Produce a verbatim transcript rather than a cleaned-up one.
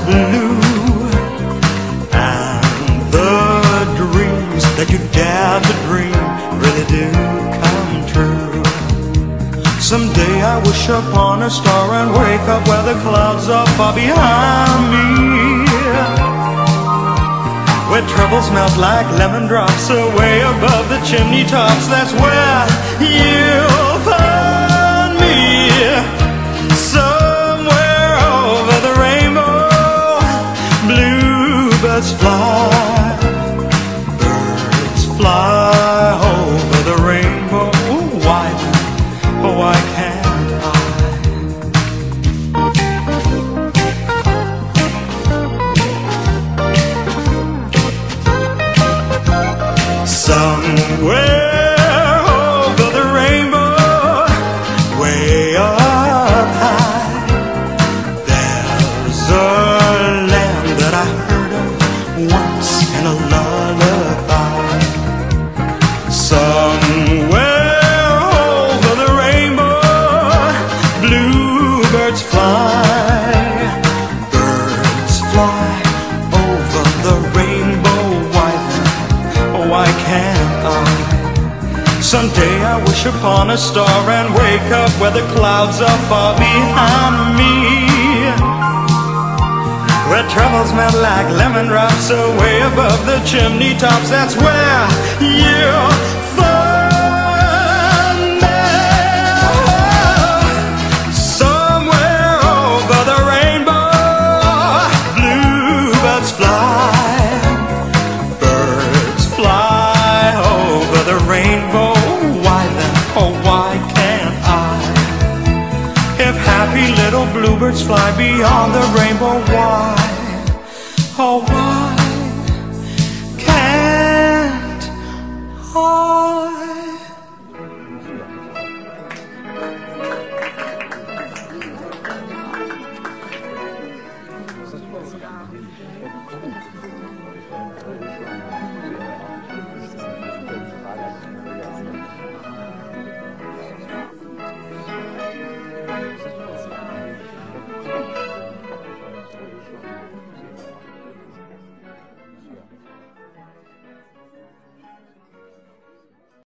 blue, and the dreams that you dare to dream really do come true. Someday I wish upon a star and wake up where the clouds are far behind me, where troubles melt like lemon drops away above the chimney tops. That's where you'll find me, somewhere over the rainbow. Bluebirds fly, birds fly over the rainbow. Why then, why can't somewhere over the rainbow, way up high, there's a land that I heard of once in a lullaby. Somewhere over the rainbow, bluebirds fly, birds fly over the rainbow. Why then, why can't I? Someday I wish upon a star and wake up where the clouds are far behind me, where troubles melt like lemon drops away above the chimney tops. That's where you'll find me, somewhere over the rainbow. Bluebirds fly, birds fly over the rainbow. Why then, oh why can't I? If happy little bluebirds fly beyond the rainbow, why, oh why?